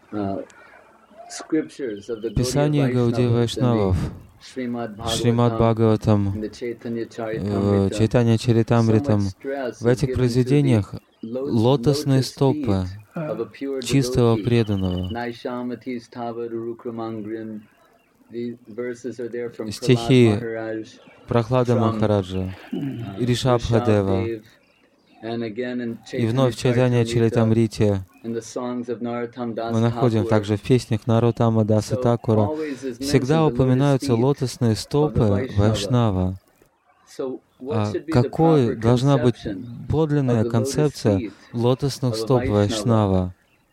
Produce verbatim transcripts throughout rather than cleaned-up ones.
Писание Гаудия Вайшнавов, Шримад Бхагаватам, Чайтанья Чаритамритам, в этих произведениях лотосные стопы чистого преданного. Стихи Прахлада Махараджа, Ришабхадева, и вновь в Чайтанья Чаритамрите мы находим также в песнях Нароттама Даса Такура, всегда упоминаются лотосные стопы Вайшнава. А какой должна быть подлинная концепция лотосных стоп Вайшнава?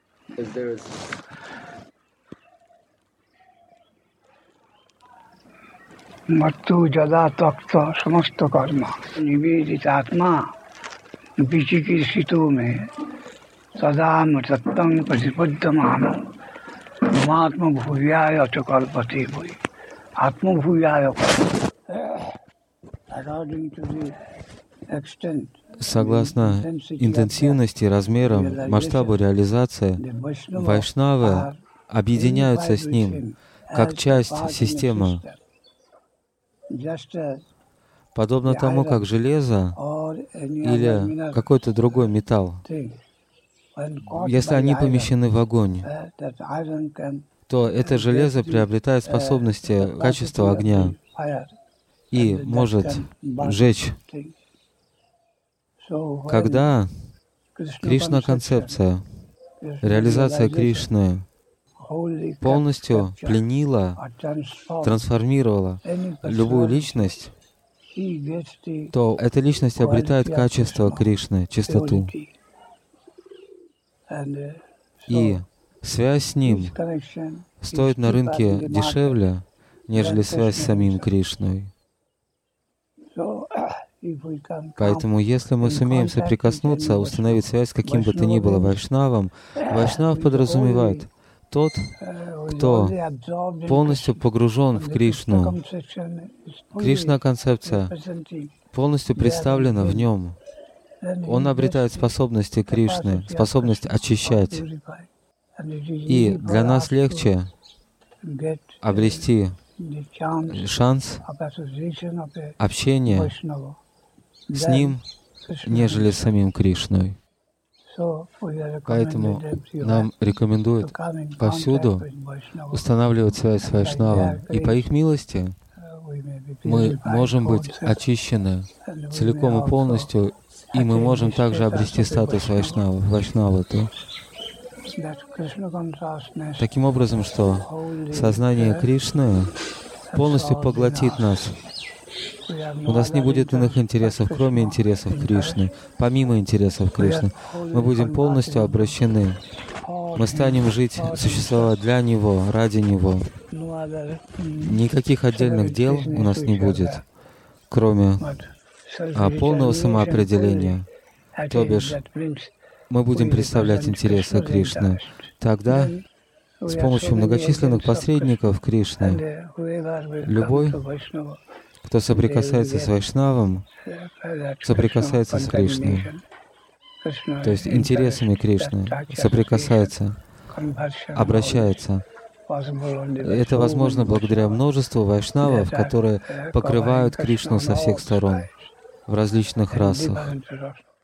Матту джада такта самаста карма ниведит атма вичикирсито ме садам саттам пасипаддамам матма бхувяя чакалпати бхуи атма бхувяя. Согласно интенсивности, размерам, масштабу реализации, вайшнавы объединяются с ним как часть системы, подобно тому, как железо или какой-то другой металл. Если они помещены в огонь, то это железо приобретает способности, качества огня и может сжечь. Когда Кришна-концепция, реализация Кришны полностью пленила, трансформировала любую личность, то эта личность обретает качество Кришны, чистоту. И связь с Ним стоит на рынке дешевле, нежели связь с самим Кришной. Поэтому, если мы сумеем соприкоснуться, установить связь с каким бы то ни было вайшнавом, вайшнав подразумевает тот, кто полностью погружен в Кришну. Кришна-концепция полностью представлена в нем. Он обретает способности Кришны, способность очищать. И для нас легче обрести шанс общения с Ним, нежели с самим Кришной. Поэтому нам рекомендуют повсюду устанавливать связь с Вайшнавом. И по их милости мы можем быть очищены целиком и полностью, и мы можем также обрести статус Вайшнава, Вайшнаваты. Таким образом, что сознание Кришны полностью поглотит нас. У нас не будет иных интересов, кроме интересов Кришны, помимо интересов Кришны. Мы будем полностью обращены. Мы станем жить, существовать для Него, ради Него. Никаких отдельных дел у нас не будет, кроме а, полного самоопределения. То бишь, мы будем представлять интересы Кришны. Тогда, с помощью многочисленных посредников Кришны, любой, кто соприкасается с Вайшнавом, соприкасается с Кришной, то есть интересами Кришны, соприкасается, обращается. Это возможно благодаря множеству вайшнавов, которые покрывают Кришну со всех сторон в различных расах.